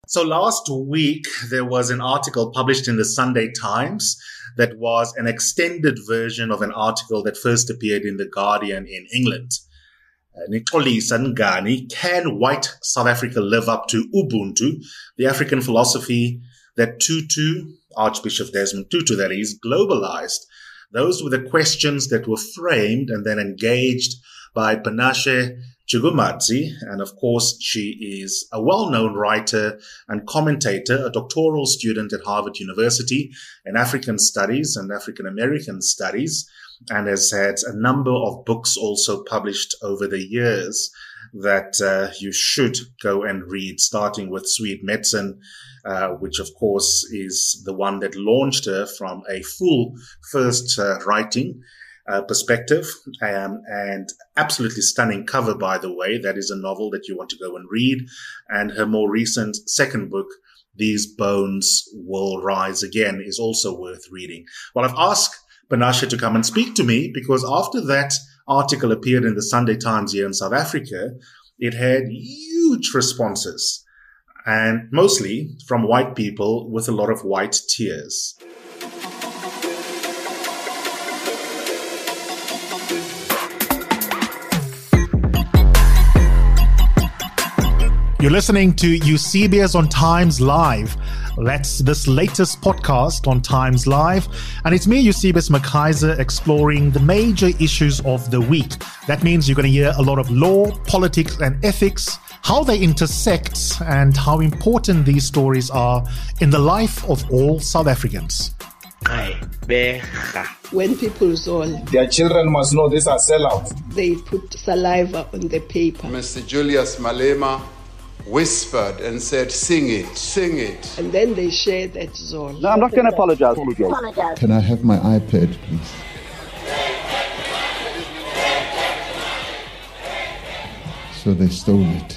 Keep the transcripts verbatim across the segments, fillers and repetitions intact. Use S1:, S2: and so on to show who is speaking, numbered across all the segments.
S1: So last week, there was an article published in the Sunday Times that was an extended version of an article that first appeared in The Guardian in England. Nixolisa Ngani, can white South Africa live up to Ubuntu, the African philosophy that Tutu, Archbishop Desmond Tutu, that is, globalized? Those were the questions that were framed and then engaged by Panashe Chigumadzi. And of course, she is a well-known writer and commentator, a doctoral student at Harvard University in African Studies and African American Studies, and has had a number of books also published over the years that uh, you should go and read, starting with Sweet Medicine, uh, which of course is the one that launched her from a full first uh, writing uh, perspective, um, and absolutely stunning cover, by the way. That is a novel that you want to go and read. And her more recent second book, These Bones Will Rise Again, is also worth reading. Well, I've asked Panashe to come and speak to me because after that article appeared in the Sunday Times here in South Africa, it had huge responses, and mostly from white people with a lot of white tears. You're listening to Eusebius on Times Live. That's this latest podcast on Times Live. And it's me, Eusebius McKaiser, exploring the major issues of the week. That means you're going to hear a lot of law, politics, and ethics, how they intersect, and how important these stories are in the life of all South Africans.
S2: When people saw
S3: their children must know these are sellouts.
S2: They put saliva on the paper.
S4: Mister Julius Malema whispered and said, sing it, sing it.
S2: And then they shared that zone.
S5: No, I'm not going to apologize. apologize.
S6: Can I have my iPad, please? So they stole it.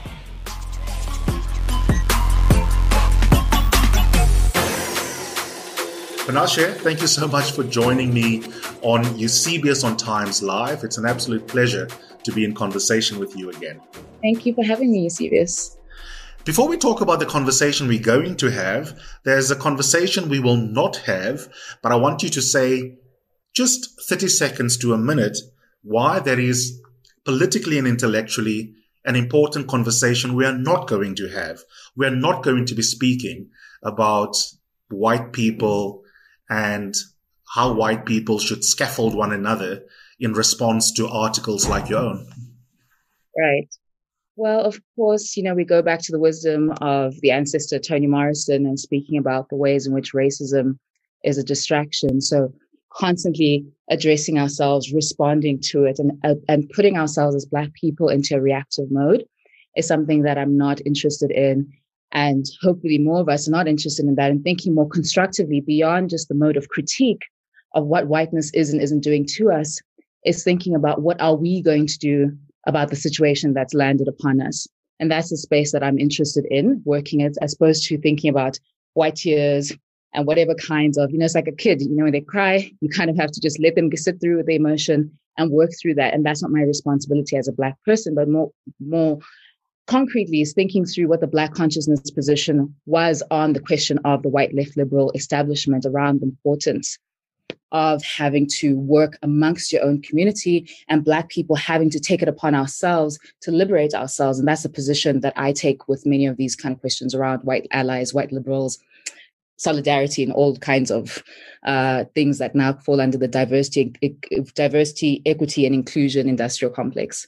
S1: Panashe, thank you so much for joining me on Eusebius on Times Live. It's an absolute pleasure to be in conversation with you again.
S7: Thank you for having me, Eusebius.
S1: Before we talk about the conversation we're going to have, there's a conversation we will not have, but I want you to say just thirty seconds to a minute why there is politically and intellectually an important conversation we are not going to have. We are not going to be speaking about white people and how white people should scaffold one another in response to articles like your own.
S7: Right. Well, of course, you know, we go back to the wisdom of the ancestor Toni Morrison and speaking about the ways in which racism is a distraction. So constantly addressing ourselves, responding to it, and uh, and putting ourselves as Black people into a reactive mode is something that I'm not interested in. And hopefully more of us are not interested in that, and thinking more constructively beyond just the mode of critique of what whiteness is and isn't doing to us, is thinking about what are we going to do about the situation that's landed upon us. And that's the space that I'm interested in working at, as opposed to thinking about white tears and whatever kinds of, you know, it's like a kid, you know, when they cry, you kind of have to just let them sit through the emotion and work through that. And that's not my responsibility as a Black person, but more, more concretely is thinking through what the Black consciousness position was on the question of the white left liberal establishment around the importance of having to work amongst your own community and Black people having to take it upon ourselves to liberate ourselves. And that's a position that I take with many of these kind of questions around white allies, white liberals, solidarity, and all kinds of uh, things that now fall under the diversity, e- diversity, equity, and inclusion industrial complex.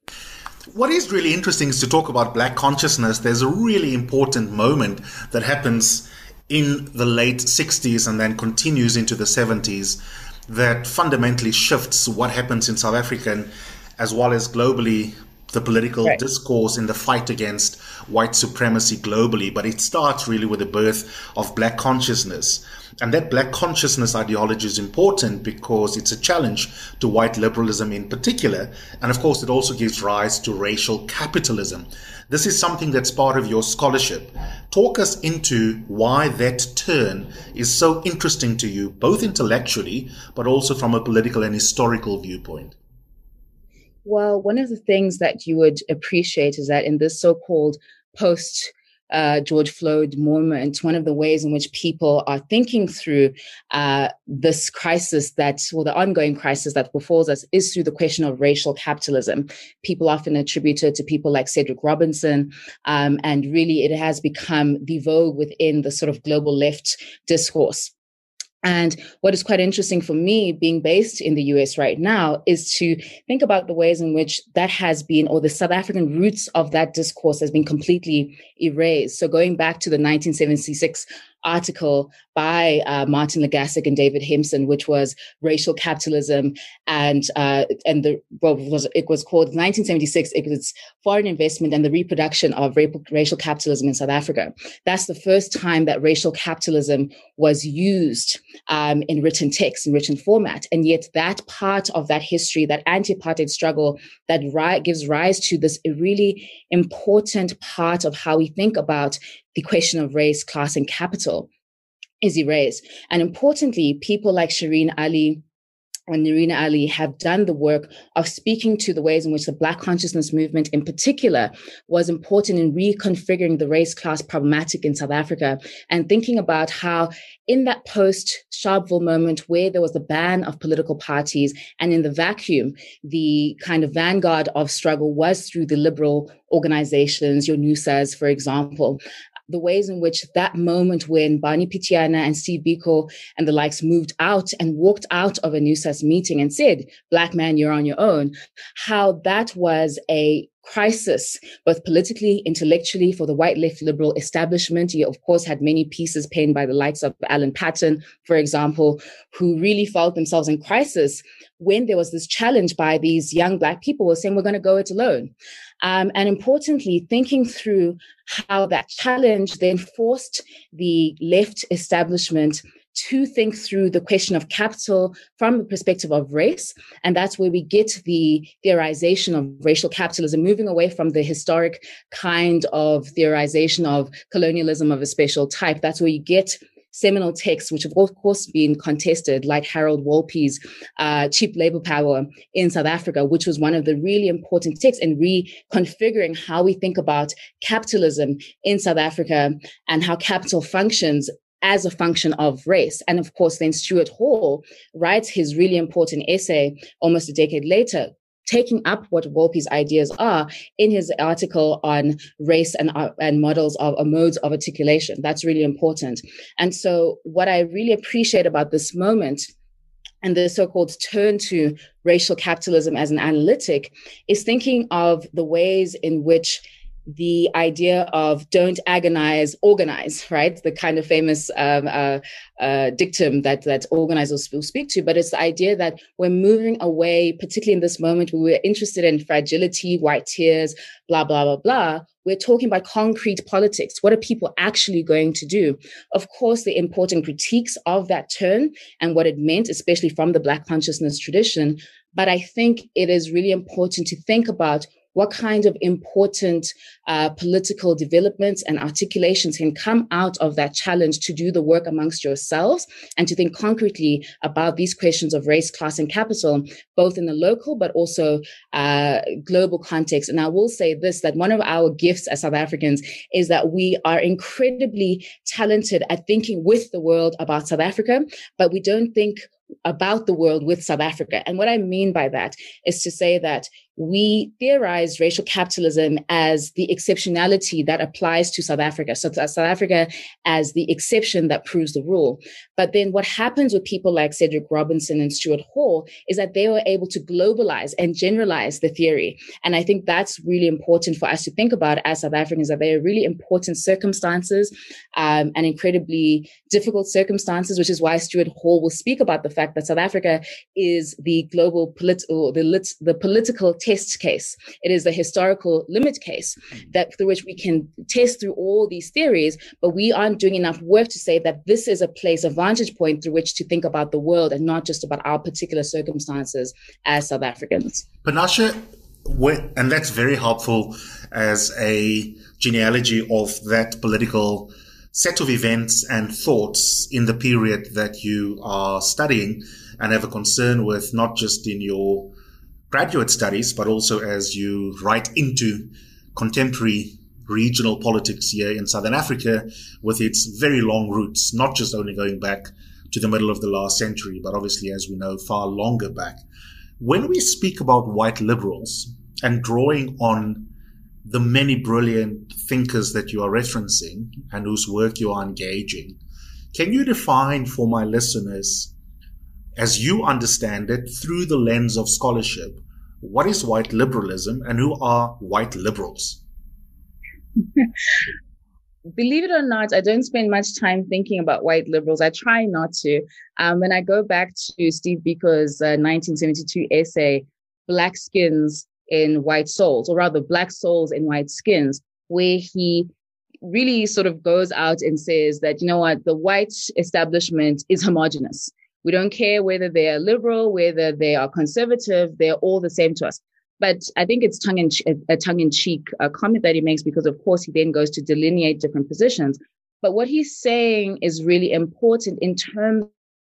S1: What is really interesting is to talk about Black consciousness. There's a really important moment that happens in the late sixties and then continues into the seventies that fundamentally shifts what happens in South Africa as well as globally, the political right. discourse in the fight against white supremacy globally. But it starts really with the birth of Black consciousness. And that Black consciousness ideology is important because it's a challenge to white liberalism in particular. And of course, it also gives rise to racial capitalism. This is something that's part of your scholarship. Talk us into why that turn is so interesting to you, both intellectually, but also from a political and historical viewpoint.
S7: Well, one of the things that you would appreciate is that in this so-called post uh, George Floyd moment, one of the ways in which people are thinking through uh, this crisis that, or the ongoing crisis that befalls us, is through the question of racial capitalism. People often attribute it to people like Cedric Robinson, um, and really it has become the vogue within the sort of global left discourse. And what is quite interesting for me, being based in the U S right now, is to think about the ways in which that has been, or the South African roots of that discourse has been completely erased. So going back to the nineteen seventy-six article by uh, Martin Legassick and David Hempson, which was racial capitalism, and uh, and the well, it was it was called nineteen seventy-six. It was foreign investment and the reproduction of racial capitalism in South Africa. That's the first time that racial capitalism was used um, in written text, in written format, and yet that part of that history, that anti-apartheid struggle, that ri- gives rise to this really important part of how we think about the question of race, class, and capital, is erased. And importantly, people like Shireen Ali and Nerina Ali have done the work of speaking to the ways in which the Black consciousness movement in particular was important in reconfiguring the race-class problematic in South Africa, and thinking about how in that post-Sharpeville moment where there was the ban of political parties, and in the vacuum, the kind of vanguard of struggle was through the liberal organizations, your NUSAs, for example, the ways in which that moment when Barney Pityana and Steve Biko and the likes moved out and walked out of a NUSAS meeting and said, Black man, you're on your own, how that was a crisis, both politically, intellectually, for the white left liberal establishment. You, of course, had many pieces penned by the likes of Alan Patton, for example, who really felt themselves in crisis when there was this challenge by these young Black people who were saying, we're going to go it alone. Um, and importantly, thinking through how that challenge then forced the left establishment to think through the question of capital from the perspective of race. And that's where we get the theorization of racial capitalism, moving away from the historic kind of theorization of colonialism of a special type. That's where you get seminal texts, which have of course been contested, like Harold Wolpe's uh, Cheap Labor Power in South Africa, which was one of the really important texts in reconfiguring how we think about capitalism in South Africa and how capital functions as a function of race. And of course, then Stuart Hall writes his really important essay almost a decade later, taking up what Wolpe's ideas are in his article on race and, uh, and models of uh, modes of articulation. That's really important. And so what I really appreciate about this moment and the so-called turn to racial capitalism as an analytic is thinking of the ways in which the idea of don't agonize, organize, right? The kind of famous um, uh, uh, dictum that, that organizers will speak to, but it's the idea that we're moving away, particularly in this moment where we're interested in fragility, white tears, blah, blah, blah, blah. We're talking about concrete politics. What are people actually going to do? Of course, the important critiques of that turn and what it meant, especially from the Black consciousness tradition. But I think it is really important to think about what kind of important uh, political developments and articulations can come out of that challenge to do the work amongst yourselves and to think concretely about these questions of race, class, and capital, both in the local but also uh, global context. And I will say this, that one of our gifts as South Africans is that we are incredibly talented at thinking with the world about South Africa, but we don't think about the world with South Africa. And what I mean by that is to say that we theorize racial capitalism as the exceptionality that applies to South Africa. So South Africa as the exception that proves the rule. But then what happens with people like Cedric Robinson and Stuart Hall is that they were able to globalize and generalize the theory. And I think that's really important for us to think about as South Africans, that there are really important circumstances um, and incredibly difficult circumstances, which is why Stuart Hall will speak about the fact that South Africa is the global political, the, lit, the political test case. It is the historical limit case that through which we can test through all these theories, but we aren't doing enough work to say that this is a place, a vantage point through which to think about the world and not just about our particular circumstances as South Africans.
S1: Panashe, and that's very helpful as a genealogy of that political set of events and thoughts in the period that you are studying and have a concern with, not just in your graduate studies, but also as you write into contemporary regional politics here in Southern Africa with its very long roots, not just only going back to the middle of the last century, but obviously, as we know, far longer back. When we speak about white liberals and drawing on the many brilliant thinkers that you are referencing and whose work you are engaging, can you define for my listeners, as you understand it, through the lens of scholarship, what is white liberalism and who are white liberals?
S7: Believe it or not, I don't spend much time thinking about white liberals. I try not to. Um, when I go back to Steve Biko's uh, nineteen seventy-two essay, Black Skins in White Souls, or rather Black Souls in White Skins, where he really sort of goes out and says that, you know what, the white establishment is homogenous. We don't care whether they are liberal, whether they are conservative, they're all the same to us. But I think it's tongue in a tongue-in-cheek uh, comment that he makes, because, of course, he then goes to delineate different positions. But what he's saying is really important in terms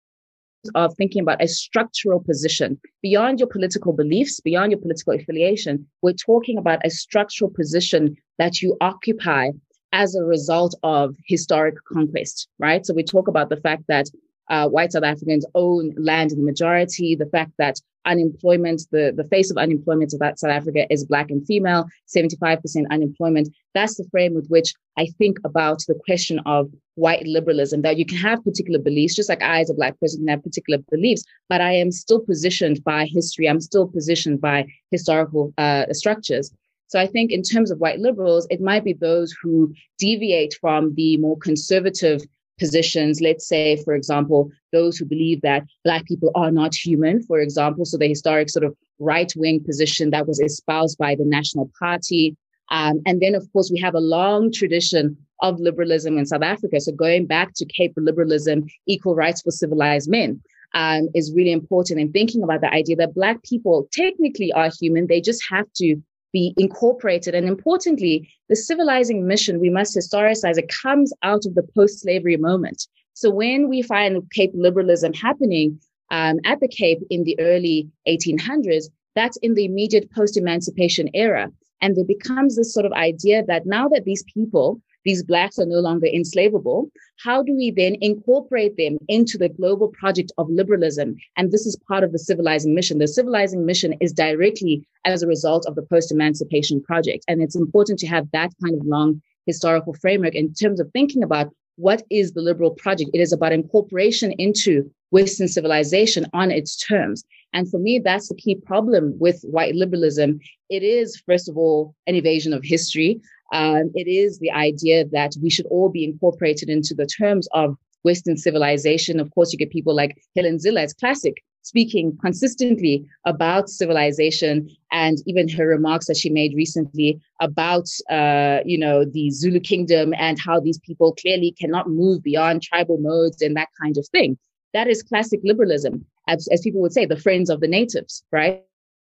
S7: of thinking about a structural position. Beyond your political beliefs, beyond your political affiliation, we're talking about a structural position that you occupy as a result of historic conquest, right? So we talk about the fact that uh, white South Africans own land in the majority, the fact that unemployment, the, the face of unemployment of South Africa is Black and female, seventy-five percent unemployment. That's the frame with which I think about the question of white liberalism, that you can have particular beliefs, just like I as a Black person can have particular beliefs, but I am still positioned by history. I'm still positioned by historical uh, structures. So I think in terms of white liberals, it might be those who deviate from the more conservative positions. Let's say, for example, those who believe that Black people are not human, for example, so the historic sort of right-wing position that was espoused by the National Party. Um, and then, of course, we have a long tradition of liberalism in South Africa. So going back to Cape liberalism, equal rights for civilized men, um, is really important in thinking about the idea that Black people technically are human. They just have to be incorporated. And importantly, the civilizing mission, we must historicize, it comes out of the post-slavery moment. So when we find Cape liberalism happening um, at the Cape in the early eighteen hundreds, that's in the immediate post-emancipation era. And there becomes this sort of idea that now that these people, these Blacks are no longer enslavable, how do we then incorporate them into the global project of liberalism? And this is part of the civilizing mission. The civilizing mission is directly as a result of the post-emancipation project. And it's important to have that kind of long historical framework in terms of thinking about what is the liberal project. It is about incorporation into Western civilization on its terms. And for me, that's the key problem with white liberalism. It is, first of all, an evasion of history. Um, it is the idea that we should all be incorporated into the terms of Western civilization. Of course, you get people like Helen Zille, it's classic, speaking consistently about civilization, and even her remarks that she made recently about, uh, you know, the Zulu kingdom and how these people clearly cannot move beyond tribal modes and that kind of thing. That is classic liberalism, as, as people would say, the friends of the natives, right?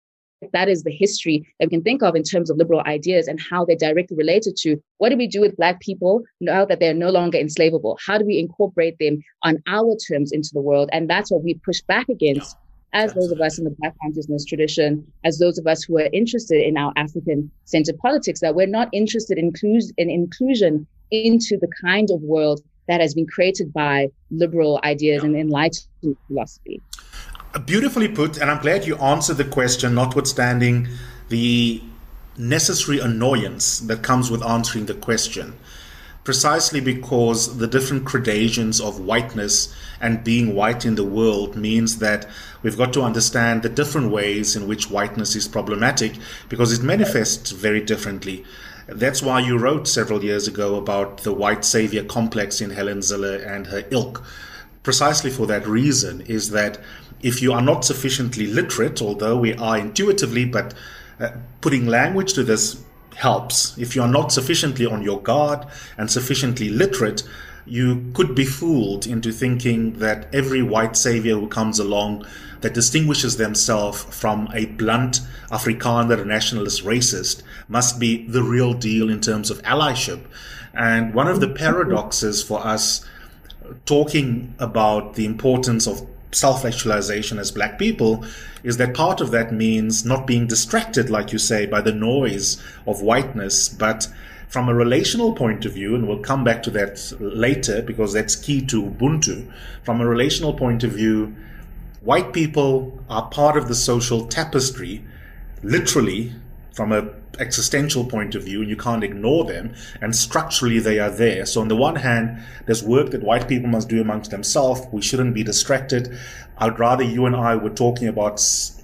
S7: That is the history that we can think of in terms of liberal ideas and how they're directly related to what do we do with Black people now that they're no longer enslavable? How do we incorporate them on our terms into the world? And that's what we push back against as those of us in the Black consciousness tradition, as those of us who are interested in our African-centered politics, that we're not interested in, inclus- in inclusion into the kind of world that has been created by liberal ideas and enlightened philosophy.
S1: Beautifully put, and I'm glad you answered the question, notwithstanding the necessary annoyance that comes with answering the question, precisely because the different gradations of whiteness and being white in the world means that we've got to understand the different ways in which whiteness is problematic, because it manifests very differently. That's why you wrote several years ago about the white savior complex in Helen Zille and her ilk. Precisely for that reason, is that if you are not sufficiently literate, although we are intuitively, but uh, putting language to this helps. If you are not sufficiently on your guard and sufficiently literate, you could be fooled into thinking that every white savior who comes along that distinguishes themselves from a blunt Afrikaner nationalist racist must be the real deal in terms of allyship. And one of the paradoxes for us talking about the importance of self-actualization as Black people is that part of that means not being distracted, like you say, by the noise of whiteness, but From a relational point of view, and we'll come back to that later because that's key to Ubuntu, from a relational point of view, white people are part of the social tapestry, literally, from an existential point of view, and you can't ignore them, and structurally they are there. So on the one hand, there's work that white people must do amongst themselves. We shouldn't be distracted. I'd rather you and I were talking about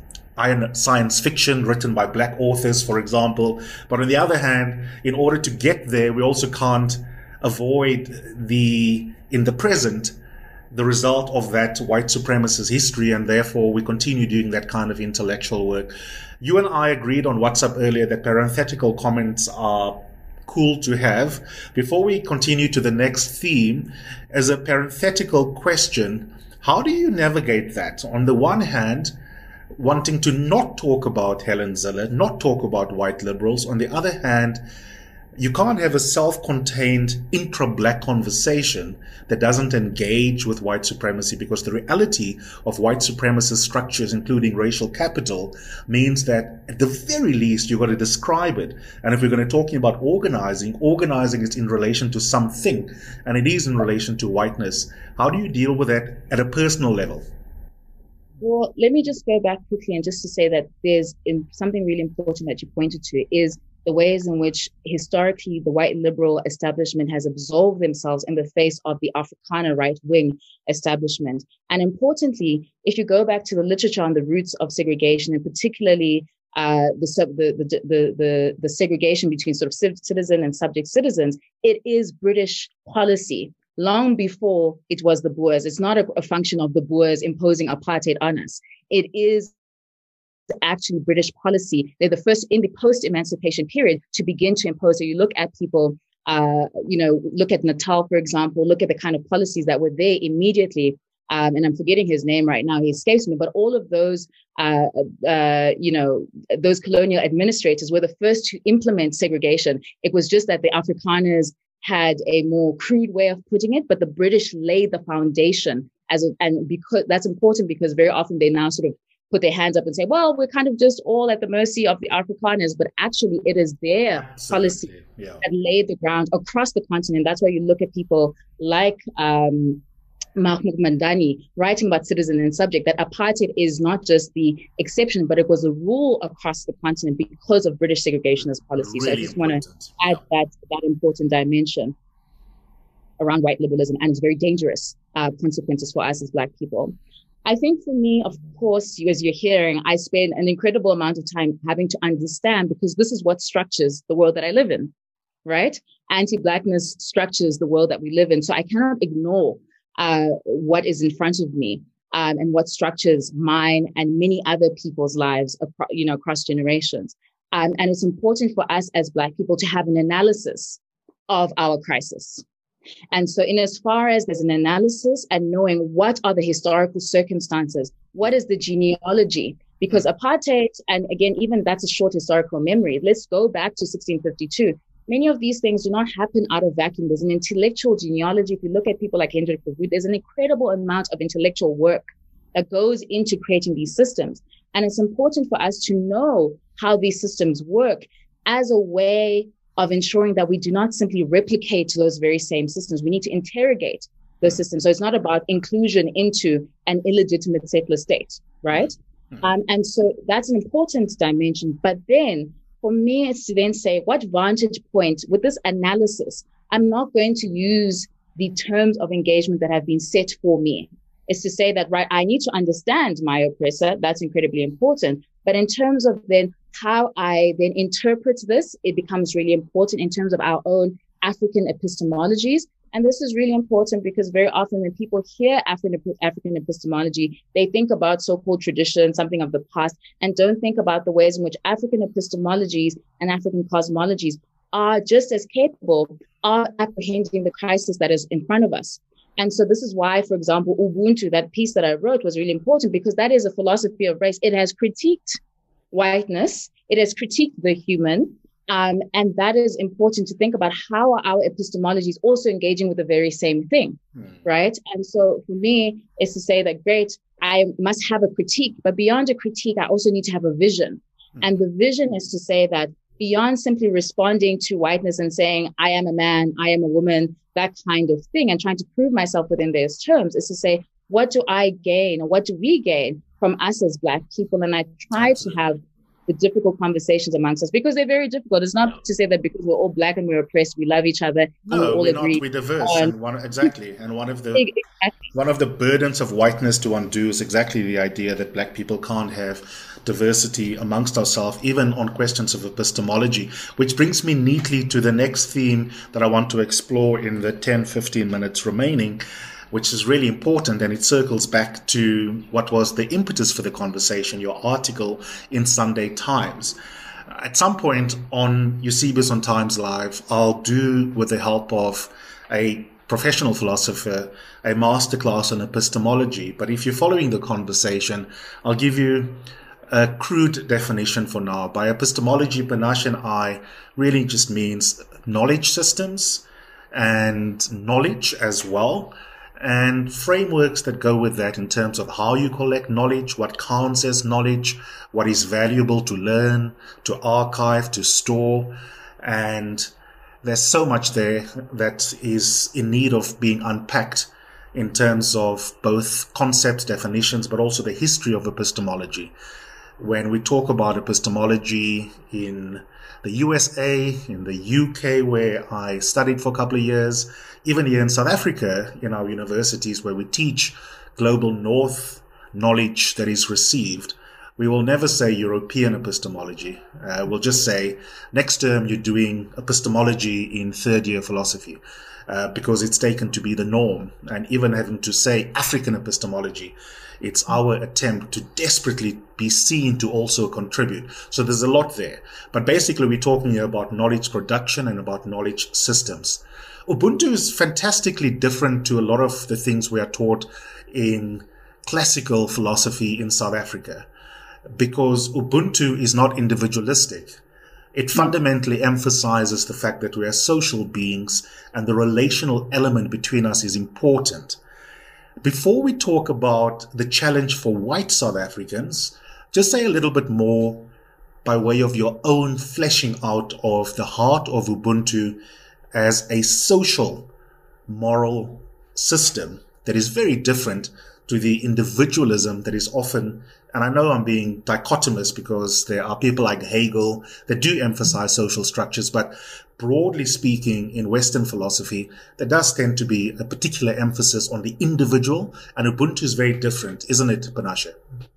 S1: science fiction written by black authors, for example. But on the other hand, in order to get there, we also can't avoid the, in the present, the result of that white supremacist history, and therefore we continue doing that kind of intellectual work. You and I agreed on WhatsApp earlier that parenthetical comments are cool to have. Before we continue to the next theme, as a parenthetical question, how do you navigate that? On the one hand, wanting to not talk about Helen Zille, not talk about white liberals. On the other hand, you can't have a self-contained intra-black conversation that doesn't engage with white supremacy, because the reality of white supremacist structures, including racial capital, means that at the very least you've got to describe it. And if we're going to talking about organizing, organizing is in relation to something, and it is in relation to whiteness. How do you deal with that at a personal level?
S7: Well, let me just go back quickly and just to say that there's in, something really important that you pointed to is the ways in which historically the white liberal establishment has absolved themselves in the face of the Afrikaner right-wing establishment. And importantly, if you go back to the literature on the roots of segregation, and particularly uh, the, the, the, the, the, the segregation between sort of citizen and subject citizens, it is British policy. Long before it was the Boers. It's not a, a function of the Boers imposing apartheid on us. It is actually British policy. They're the first in the post-emancipation period to begin to impose. So you look at people, uh, you know, look at Natal, for example, look at the kind of policies that were there immediately. Um, and I'm forgetting his name right now. He escapes me. But all of those, uh, uh, you know, those colonial administrators were the first to implement segregation. It was just that the Afrikaners had a more crude way of putting it, but the British laid the foundation as a, and because that's important because very often they now sort of put their hands up and say, well, we're kind of just all at the mercy of the Afrikaners, but actually it is their Absolutely. policy yeah. that laid the ground across the continent. That's why you look at people like um, Mahmoud Mandani writing about citizen and subject, that apartheid is not just the exception, but it was a rule across the continent because of British segregationist policy. Really so I just want to add yeah. that, that important dimension around white liberalism and its very dangerous uh, consequences for us as Black people. I think for me, of course, you, as you're hearing, I spend an incredible amount of time having to understand, because this is what structures the world that I live in, right? Anti-Blackness structures the world that we live in. So I cannot ignore Uh, what is in front of me um, and what structures mine and many other people's lives, acro- you know, across generations. Um, and it's important for us as Black people to have an analysis of our crisis. And so in as far as there's an analysis and knowing what are the historical circumstances, what is the genealogy, because apartheid, and again, even that's a short historical memory. Let's go back to sixteen fifty-two. Many of these things do not happen out of vacuum. There's an intellectual genealogy. If you look at people like Hendrik Verwoerd, there's an incredible amount of intellectual work that goes into creating these systems. And it's important for us to know how these systems work as a way of ensuring that we do not simply replicate those very same systems. We need to interrogate those systems. So it's not about inclusion into an illegitimate settler state, right? Mm-hmm. Um, and so that's an important dimension. But then for me, it's to then say, what vantage point with this analysis, I'm not going to use the terms of engagement that have been set for me. It's to say that, right, I need to understand my oppressor. That's incredibly important. But in terms of then how I then interpret this, it becomes really important in terms of our own African epistemologies. And this is really important because very often when people hear African, African epistemology, they think about so-called tradition, something of the past, and don't think about the ways in which African epistemologies and African cosmologies are just as capable of apprehending the crisis that is in front of us. And so this is why, for example, Ubuntu, that piece that I wrote, was really important because that is a philosophy of race. It has critiqued whiteness. It has critiqued the human. Um, and that is important to think about how are our epistemologies also engaging with the very same thing, mm. right? And so for me, it's to say that, great, I must have a critique, but beyond a critique, I also need to have a vision. Mm. And the vision is to say that beyond simply responding to whiteness and saying, I am a man, I am a woman, that kind of thing, and trying to prove myself within those terms, is to say, what do I gain, or what do we gain from us as Black people? And I try to have the difficult conversations amongst us, because they're very difficult. It's not no. to say that because we're all Black and we're oppressed, we love each other.
S1: No,
S7: and we all
S1: we're
S7: agree
S1: not. We're diverse.
S7: on,
S1: and one, exactly. And one of the
S7: exactly.
S1: one of the burdens of whiteness to undo is exactly the idea that Black people can't have diversity amongst ourselves, even on questions of epistemology, which brings me neatly to the next theme that I want to explore in the ten, fifteen minutes remaining, which is really important, and it circles back to what was the impetus for the conversation, your article in Sunday Times. At some point on Eusebius on Times Live, I'll do, with the help of a professional philosopher, a masterclass on epistemology. But if you're following the conversation, I'll give you a crude definition for now. By epistemology, Panache and I really just means knowledge systems and knowledge as well, and frameworks that go with that in terms of how you collect knowledge, what counts as knowledge, what is valuable to learn, to archive, to store. And there's so much there that is in need of being unpacked in terms of both concepts, definitions, but also the history of epistemology. When we talk about epistemology in the U S A, in the U K, where I studied for a couple of years, even here in South Africa, in our universities where we teach global North knowledge that is received, we will never say European epistemology. Uh, we'll just say next term you're doing epistemology in third year philosophy, uh, because it's taken to be the norm. And even having to say African epistemology, it's our attempt to desperately be seen to also contribute. So there's a lot there. But basically, we're talking here about knowledge production and about knowledge systems. Ubuntu is fantastically different to a lot of the things we are taught in classical philosophy in South Africa, because Ubuntu is not individualistic. It fundamentally emphasizes the fact that we are social beings and the relational element between us is important. Before we talk about the challenge for white South Africans, just say a little bit more by way of your own fleshing out of the heart of Ubuntu as a social, moral system that is very different to the individualism that is often, and I know I'm being dichotomous because there are people like Hegel that do emphasize social structures, but broadly speaking, in Western philosophy, there does tend to be a particular emphasis on the individual, and Ubuntu is very different, isn't it, Panache?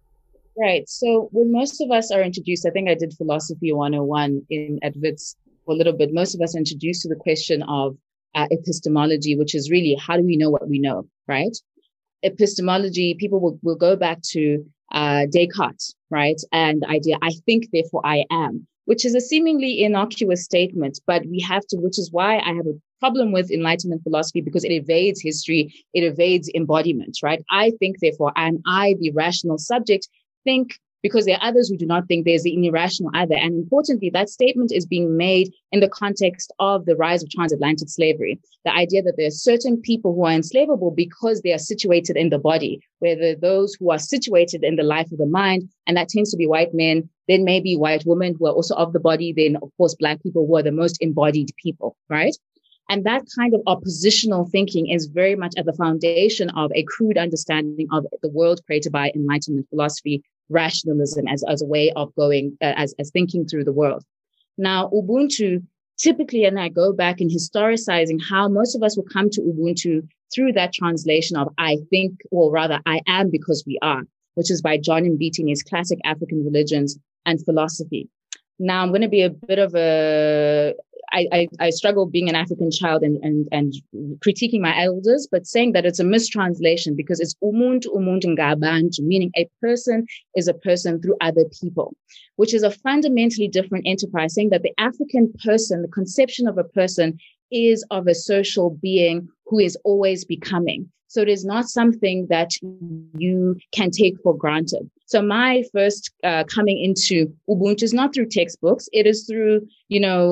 S7: Right. So when most of us are introduced, I think I did Philosophy one oh one in at Wits for a little bit, most of us are introduced to the question of uh, epistemology, which is really, how do we know what we know, right? Epistemology, people will, will go back to uh, Descartes, right? And the idea, I think, therefore I am, which is a seemingly innocuous statement, but we have to, which is why I have a problem with Enlightenment philosophy, because it evades history, it evades embodiment, right? I think, therefore, and I, the rational subject, think, because there are others who do not think, there's the irrational other. And importantly, that statement is being made in the context of the rise of transatlantic slavery. The idea that there are certain people who are enslavable because they are situated in the body, whether those who are situated in the life of the mind, and that tends to be white men, then maybe white women who are also of the body, then of course, Black people who are the most embodied people, right? And that kind of oppositional thinking is very much at the foundation of a crude understanding of the world created by Enlightenment philosophy, rationalism as, as a way of going, uh, as, as thinking through the world. Now, Ubuntu, typically, and I go back in historicizing how most of us will come to Ubuntu through that translation of I think, or rather I am because we are, which is by John Mbiti in his classic African Religions and Philosophy. Now, I'm going to be a bit of a, I, I, I struggle being an African child and, and, and critiquing my elders, but saying that it's a mistranslation because it's umuntu umuntu ngabantu, meaning a person is a person through other people, which is a fundamentally different enterprise, saying that the African person, the conception of a person, is of a social being who is always becoming. So it is not something that you can take for granted. So my first uh, coming into Ubuntu is not through textbooks. It is through, you know,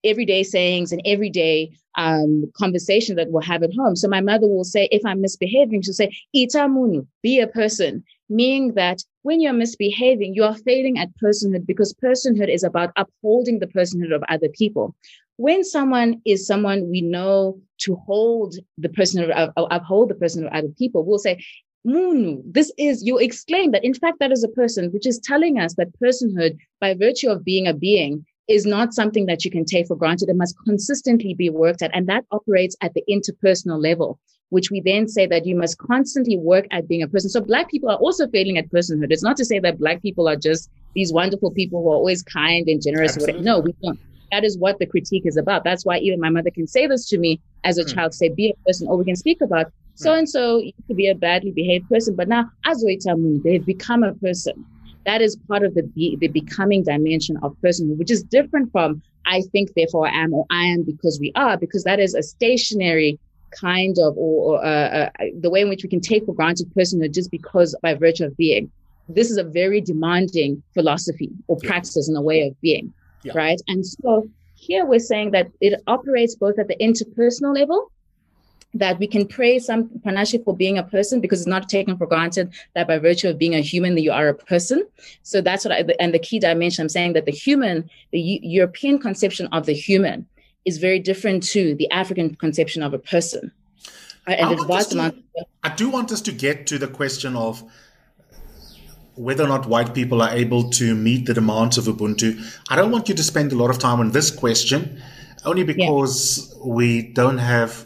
S7: everyday sayings and everyday um, conversation that we'll have at home. So my mother will say, if I'm misbehaving, she'll say, Itamunu, be a person, meaning that when you're misbehaving, you are failing at personhood, because personhood is about upholding the personhood of other people. When someone is someone we know to hold the personhood of, of uphold the personhood of other people, we'll say, Munu, this is, you exclaim that, in fact, that is a person, which is telling us that personhood, by virtue of being a being, is not something that you can take for granted. It must consistently be worked at. And that operates at the interpersonal level, which we then say that you must constantly work at being a person. So Black people are also failing at personhood. It's not to say that Black people are just these wonderful people who are always kind and generous. No, we don't. That is what the critique is about. That's why even my mother can say this to me as a mm. child, say, be a person, or we can speak about so-and-so used to be a badly behaved person, but now azoitamu, they've become a person. That is part of the be, the becoming dimension of personhood, which is different from I think, therefore I am, or I am because we are, because that is a stationary kind of, or, or uh, uh, the way in which we can take for granted personhood just because by virtue of being. This is a very demanding philosophy or practice in a way of being, yeah. right? And so here we're saying that it operates both at the interpersonal level, that we can praise some Panache for being a person because it's not taken for granted that by virtue of being a human that you are a person. So that's what I, and the key dimension, I'm saying that the human, the U- European conception of the human is very different to the African conception of a person. Right? And
S1: I, vast to, amount of- I do want us to get to the question of whether or not white people are able to meet the demands of Ubuntu. I don't want you to spend a lot of time on this question, only because yeah. we don't have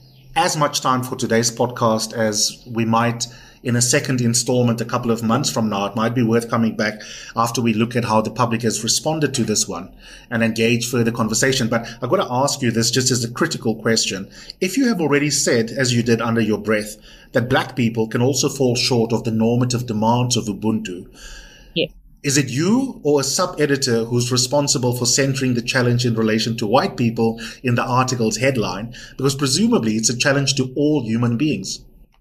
S1: as much time for today's podcast as we might in a second installment a couple of months from now. It might be worth coming back after we look at how the public has responded to this one and engage further conversation. But I've got to ask you this just as a critical question. If you have already said, as you did under your breath, that Black people can also fall short of the normative demands of Ubuntu,
S7: yeah.
S1: is it you or a sub-editor who's responsible for centering the challenge in relation to white people in the article's headline? Because presumably it's a challenge to all human beings.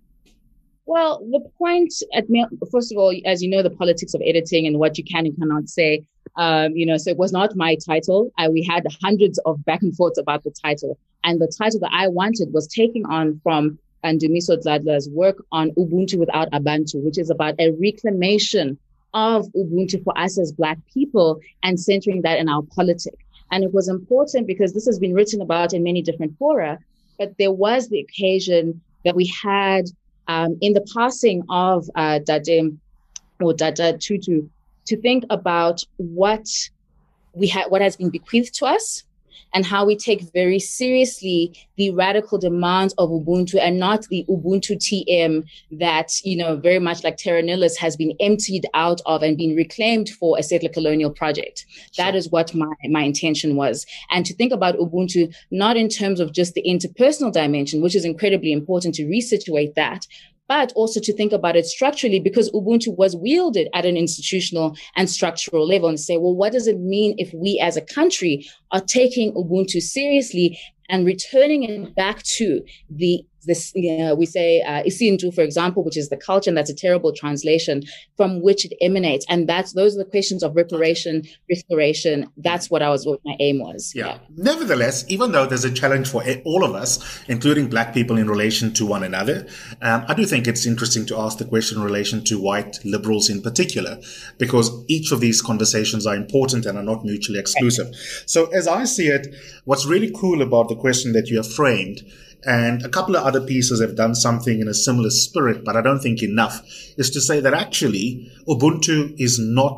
S7: Well, the point, at first of all, as you know, the politics of editing and what you can and cannot say, um, you know, so it was not my title. I, we had hundreds of back and forths about the title. And the title that I wanted was taking on from Ndumiso Dladla's work on Ubuntu without Abantu, which is about a reclamation of Ubuntu for us as Black people and centering that in our politics. And it was important because this has been written about in many different fora, but there was the occasion that we had um, in the passing of uh, Dade or Dada Tutu to think about what we had, what has been bequeathed to us, and how we take very seriously the radical demands of Ubuntu and not the Ubuntu T M that, you know, very much like Terra Nullius has been emptied out of and been reclaimed for a settler colonial project. Sure. That is what my, my intention was. And to think about Ubuntu, not in terms of just the interpersonal dimension, which is incredibly important to resituate that, but also to think about it structurally, because Ubuntu was wielded at an institutional and structural level, and say, well, what does it mean if we as a country are taking Ubuntu seriously and returning it back to the this, you know, we say uh, Isintu, for example, which is the culture, and that's a terrible translation, from which it emanates. And that's those are the questions of reparation, restoration. That's what I was, what my aim was.
S1: Yeah.
S7: yeah.
S1: Nevertheless, even though there's a challenge for all of us, including Black people in relation to one another, um, I do think it's interesting to ask the question in relation to white liberals in particular, because each of these conversations are important and are not mutually exclusive. Right. So as I see it, what's really cool about the question that you have framed, and a couple of other pieces have done something in a similar spirit, but I don't think enough, is to say that actually Ubuntu is not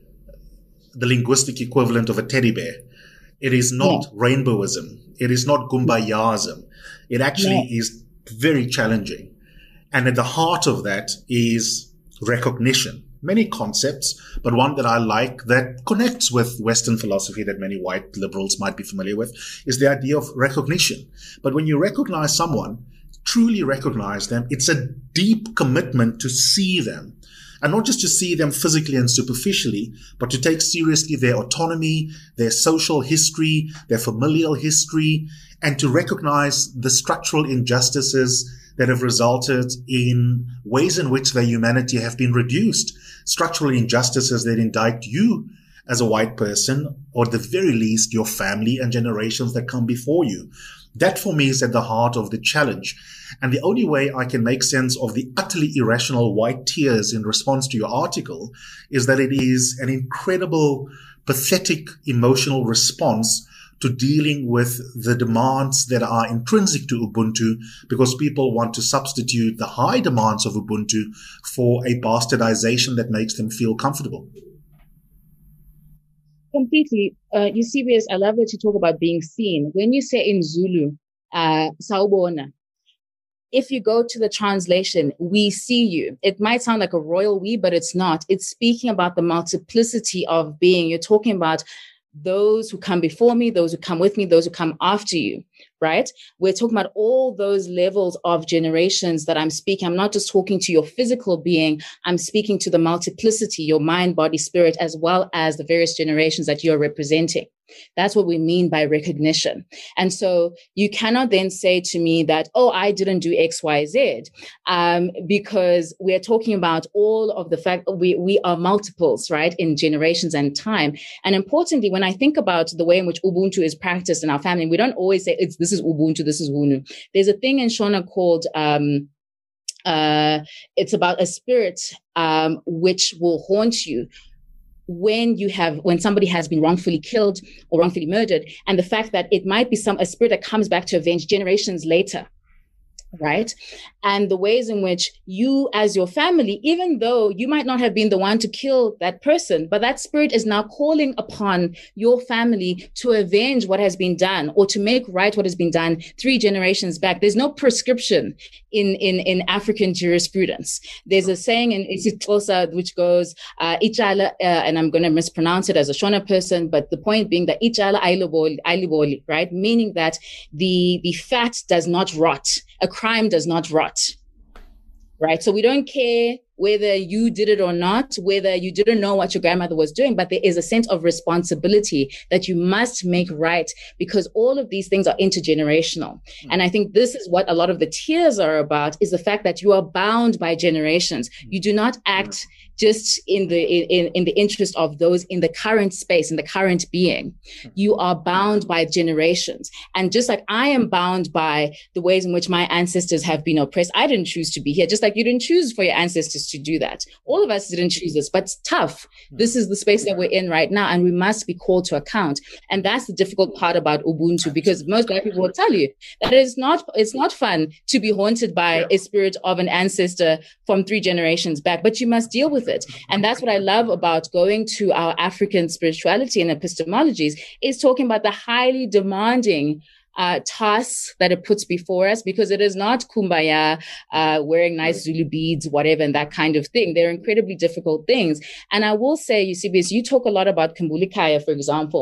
S1: the linguistic equivalent of a teddy bear. It is not yeah. rainbowism. It is not Gumbayasm. It actually yeah. is very challenging. And at the heart of that is recognition. Many concepts, but one that I like that connects with Western philosophy that many white liberals might be familiar with is the idea of recognition. But when you recognize someone, truly recognize them, it's a deep commitment to see them. And not just to see them physically and superficially, but to take seriously their autonomy, their social history, their familial history, and to recognize the structural injustices that have resulted in ways in which their humanity have been reduced, structural injustices that indict you as a white person, or at the very least, your family and generations that come before you. That for me is at the heart of the challenge. And the only way I can make sense of the utterly irrational white tears in response to your article is that it is an incredible, pathetic emotional response to dealing with the demands that are intrinsic to Ubuntu, because people want to substitute the high demands of Ubuntu for a bastardization that makes them feel comfortable.
S7: Completely. Uh, you see, I love that you talk about being seen. When you say in Zulu, uh, sawubona, if you go to the translation, we see you, it might sound like a royal we, but it's not. It's speaking about the multiplicity of being. You're talking about those who come before me, those who come with me, those who come after you, right? We're talking about all those levels of generations that I'm speaking. I'm not just talking to your physical being. I'm speaking to the multiplicity, your mind, body, spirit, as well as the various generations that you're representing. That's what we mean by recognition. And so you cannot then say to me that, oh, I didn't do X, Y, Z, um, because we're talking about all of the fact we, we are multiples, right, in generations and time. And importantly, when I think about the way in which Ubuntu is practiced in our family, we don't always say it's this is Ubuntu, this is Hunu. There's a thing in Shona called, um, uh, it's about a spirit um, which will haunt you when you have, when somebody has been wrongfully killed or wrongfully murdered, and the fact that it might be some, a spirit that comes back to avenge generations later, right? And the ways in which you as your family, even though you might not have been the one to kill that person, but that spirit is now calling upon your family to avenge what has been done or to make right what has been done three generations back. There's no prescription in, in, in African jurisprudence. There's a saying in isiXhosa which goes, uh, Ichala, uh, and I'm going to mispronounce it as a Shona person, but the point being that Ichala ayiloboli, right? Meaning that the, the fat does not rot. A crime does not rot, right? So we don't care whether you did it or not, whether you didn't know what your grandmother was doing, but there is a sense of responsibility that you must make right, because all of these things are intergenerational. Mm-hmm. And I think this is what a lot of the tears are about, is the fact that you are bound by generations. You do not act mm-hmm. just in the in, in the interest of those in the current space, in the current being. You are bound by generations. And just like I am bound by the ways in which my ancestors have been oppressed, I didn't choose to be here, just like you didn't choose for your ancestors to do that. All of us didn't choose this, but it's tough. This is the space that we're in right now, and we must be called to account. And that's the difficult part about Ubuntu, because most Black people will tell you that it's not, it's not fun to be haunted by a spirit of an ancestor from three generations back, but you must deal with it. And that's what I love about going to our African spirituality and epistemologies, is talking about the highly demanding Uh, tasks that it puts before us, because it is not kumbaya, uh, wearing nice Zulu beads, whatever, and that kind of thing. They're incredibly difficult things. And I will say, Eusebius, you talk a lot about Khumbula Ikhaya, for example.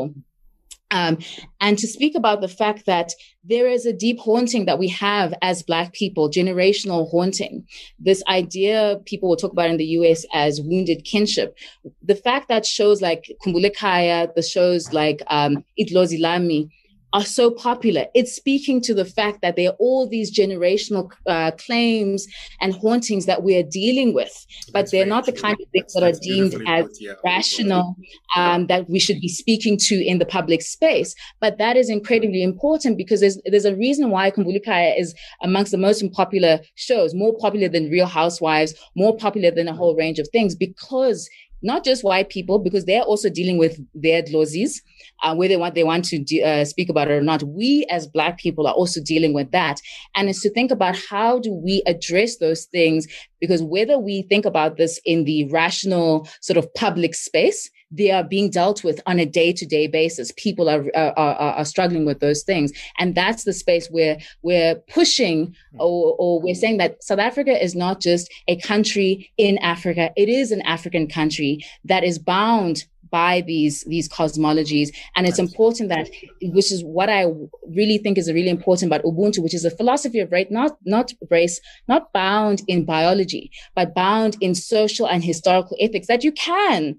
S7: Um, and to speak about the fact that there is a deep haunting that we have as Black people, generational haunting. This idea people will talk about in the U S as wounded kinship. The fact that shows like Khumbula Ikhaya, the shows like um, Idlozi Lami, are so popular. It's speaking to the fact that there are all these generational uh, claims and hauntings that we are dealing with, but that's they're not true. The kind of things that that's are deemed as put, yeah. rational, um, that we should be speaking to in the public space. But that is incredibly important, because there's, there's a reason why Khumbula Ikhaya is amongst the most popular shows, more popular than Real Housewives, more popular than a whole range of things, because not just white people, because they're also dealing with their dlozis, uh, whether they want, they want to de- uh, speak about it or not. We as Black people are also dealing with that. And it's to think about how do we address those things, because whether we think about this in the rational sort of public space, they are being dealt with on a day-to-day basis. People are, are, are, are struggling with those things. And that's the space where we're pushing, or, or we're saying that South Africa is not just a country in Africa. It is an African country that is bound by these, these cosmologies. And it's important that, which is what I really think is really important about Ubuntu, which is a philosophy of race, not, not race, not bound in biology, but bound in social and historical ethics, that you can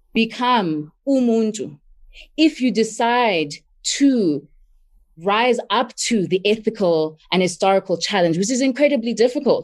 S7: become umuntu if you decide to rise up to the ethical and historical challenge, which is incredibly difficult.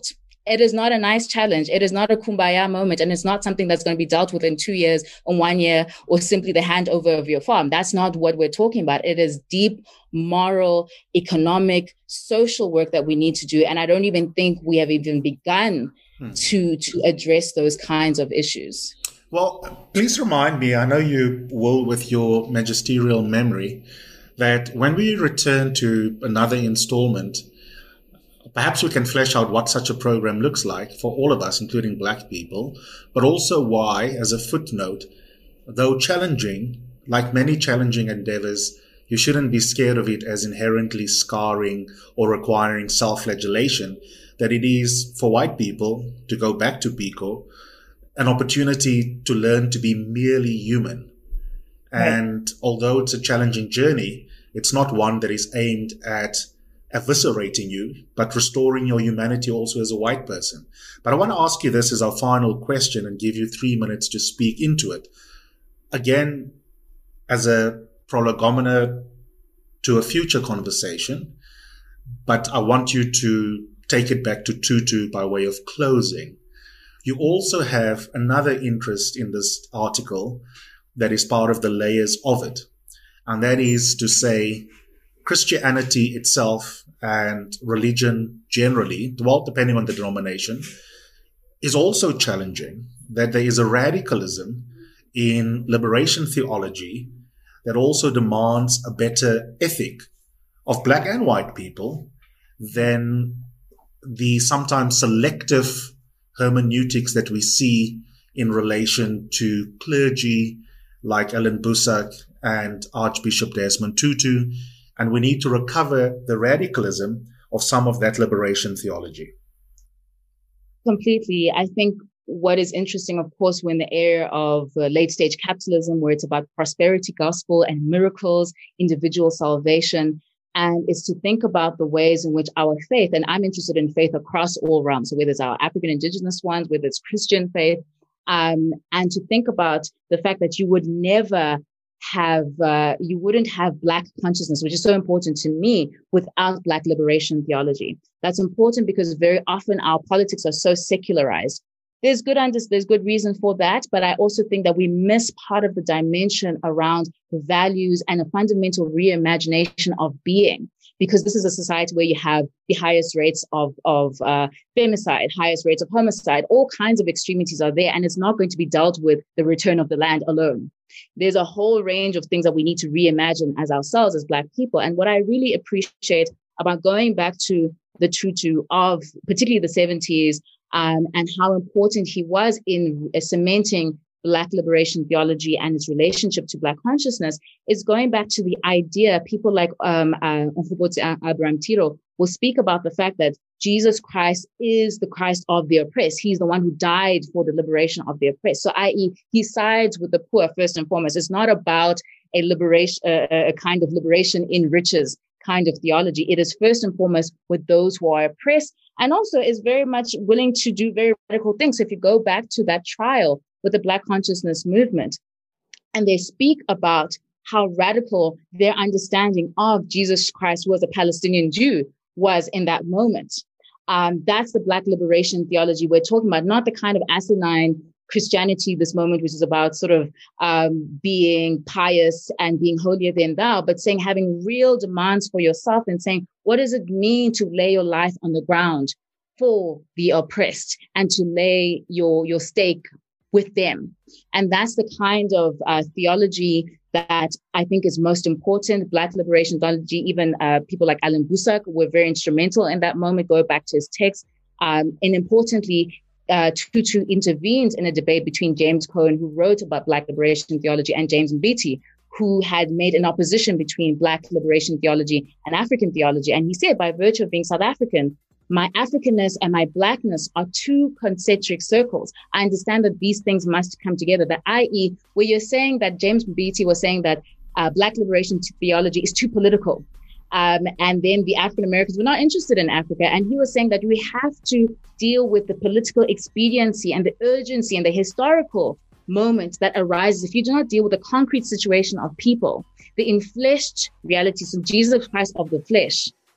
S7: It is not a nice challenge. It is not a kumbaya moment. And it's not something that's going to be dealt with in two years or one year or simply the handover of your farm. That's not what we're talking about. It is deep moral, economic, social work that we need to do. And I don't even think we have even begun hmm. to, to address those kinds of issues.
S1: Well, please remind me, I know you will with your magisterial memory, that when we return to another installment, perhaps we can flesh out what such a program looks like for all of us, including Black people, but also why, as a footnote, though challenging, like many challenging endeavors, you shouldn't be scared of it as inherently scarring or requiring self-flagellation, that it is for white people, to go back to PICO, an opportunity to learn to be merely human. Right. And although it's a challenging journey, it's not one that is aimed at eviscerating you, but restoring your humanity also as a white person. But I want to ask you this as our final question and give you three minutes to speak into it. Again, as a prolegomena to a future conversation, but I want you to take it back to Tutu by way of closing. You also have another interest in this article that is part of the layers of it, and that is to say Christianity itself and religion generally, well, depending on the denomination, is also challenging, that there is a radicalism in liberation theology that also demands a better ethic of Black and white people than the sometimes selective hermeneutics that we see in relation to clergy like Ellen Busak and Archbishop Desmond Tutu. And we need to recover the radicalism of some of that liberation theology.
S7: Completely. I think what is interesting, of course, we're in the era of uh, late stage capitalism, where it's about prosperity gospel and miracles, individual salvation. And it's to think about the ways in which our faith, and I'm interested in faith across all realms, so whether it's our African indigenous ones, whether it's Christian faith, um, and to think about the fact that you would never have, uh, you wouldn't have Black consciousness, which is so important to me, without Black liberation theology. That's important because very often our politics are so secularized. There's good under, there's good reason for that, but I also think that we miss part of the dimension around the values and a fundamental reimagination of being, because this is a society where you have the highest rates of of uh, femicide, highest rates of homicide, all kinds of extremities are there, and it's not going to be dealt with the return of the land alone. There's a whole range of things that we need to reimagine as ourselves, as Black people. And what I really appreciate about going back to the Tutu of particularly the seventies, Um, and how important he was in uh, cementing Black liberation theology and its relationship to Black consciousness, is going back to the idea. People like um, uh, Abraham Tiro will speak about the fact that Jesus Christ is the Christ of the oppressed. He's the one who died for the liberation of the oppressed. So, that is, he sides with the poor first and foremost. It's not about a liberation, uh, a kind of liberation in riches kind of theology. It is first and foremost with those who are oppressed, and also is very much willing to do very radical things. So if you go back to that trial with the Black consciousness movement, and they speak about how radical their understanding of Jesus Christ, who was a Palestinian Jew, was in that moment. Um, that's the Black liberation theology we're talking about, not the kind of asinine Christianity this moment, which is about sort of um, being pious and being holier than thou, but saying having real demands for yourself and saying, what does it mean to lay your life on the ground for the oppressed and to lay your, your stake with them? And that's the kind of uh, theology that I think is most important. Black liberation theology, even uh, people like Ellen Busak were very instrumental in that moment. Go back to his text. Um, and importantly, Uh, Tutu intervened in a debate between James Cohen, who wrote about Black liberation theology, and James Mbiti, who had made an opposition between Black liberation theology and African theology. And he said, by virtue of being South African, my Africanness and my Blackness are two concentric circles. I understand that these things must come together, that that is, where you're saying that James Mbiti was saying that uh, Black liberation theology is too political. Um, and then the African Americans were not interested in Africa. And he was saying that we have to deal with the political expediency and the urgency and the historical moment that arises if you do not deal with the concrete situation of people, the enfleshed realities of Jesus Christ of the flesh.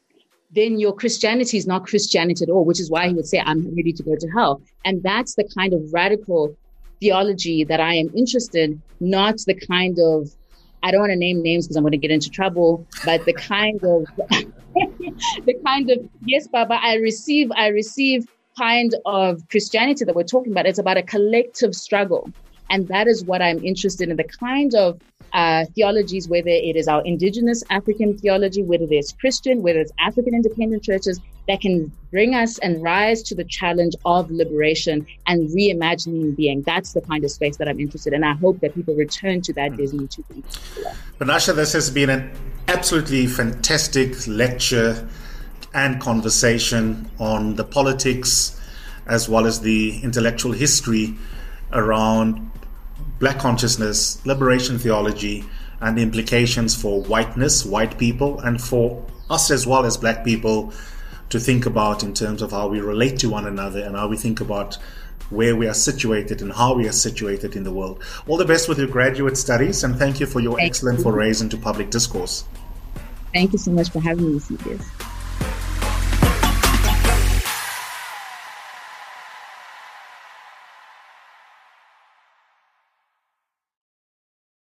S7: then your Christianity is not Christianity at all, which is why he would say, I'm ready to go to hell. And that's the kind of radical theology that I am interested in, not the kind of, I don't want to name names because I'm going to get into trouble, but the kind of, the kind of, yes, Baba, I receive, I receive kind of Christianity that we're talking about. It's about a collective struggle. And that is what I'm interested in, the kind of uh, theologies, whether it is our indigenous African theology, whether it's Christian, whether it's African independent churches, that can bring us and rise to the challenge of liberation and reimagining being. That's the kind of space that I'm interested in. I hope that people return to that Disney two.
S1: Panashe, this has been an absolutely fantastic lecture and conversation on the politics as well as the intellectual history around Black consciousness, liberation theology, and the implications for whiteness, white people, and for us as well as Black people to think about in terms of how we relate to one another and how we think about where we are situated and how we are situated in the world. All the best with your graduate studies, and thank you for your
S7: thank
S1: excellent
S7: you.
S1: forays into public discourse.
S7: Thank you so much for having me, Cephas.